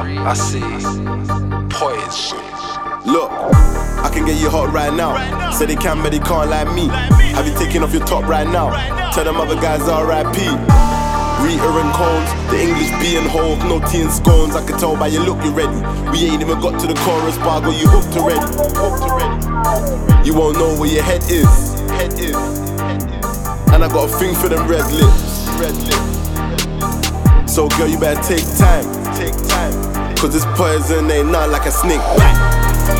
I see. Poison. Look, I can get you hot right now. Say they can, but they can't like me. Have you taken off your top right now? Tell them other guys R.I.P. Rita and Cones, the English being holes, no tea and scones. I can tell by your look you're ready. We ain't even got to the chorus, but I got you hooked already. You won't know where your head is. And I got a thing for them red lips. So girl, you better take time. Cause this poison ain't not like a snake bite.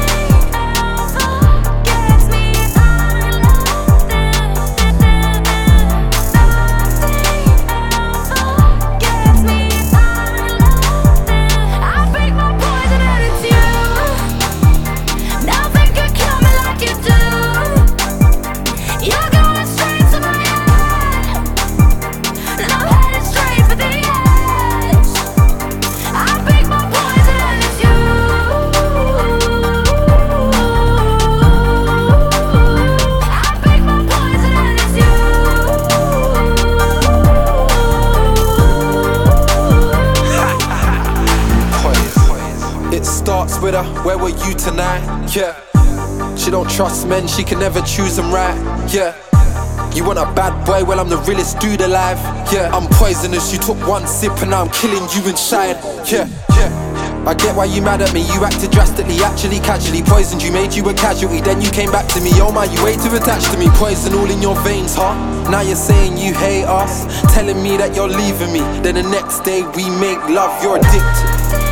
Starts with her, where were you tonight? Yeah. She don't trust men, she can never choose them right. Yeah. You want a bad boy, well I'm the realest dude alive. Yeah. I'm poisonous, you took one sip and now I'm killing you inside. Yeah. I get why you mad at me, you acted drastically, actually casually poisoned you, made you a casualty, then you came back to me. Oh my, you way too attached to me, poison all in your veins, huh? Now you're saying you hate us, telling me that you're leaving me, then the next day we make love, you're addicted.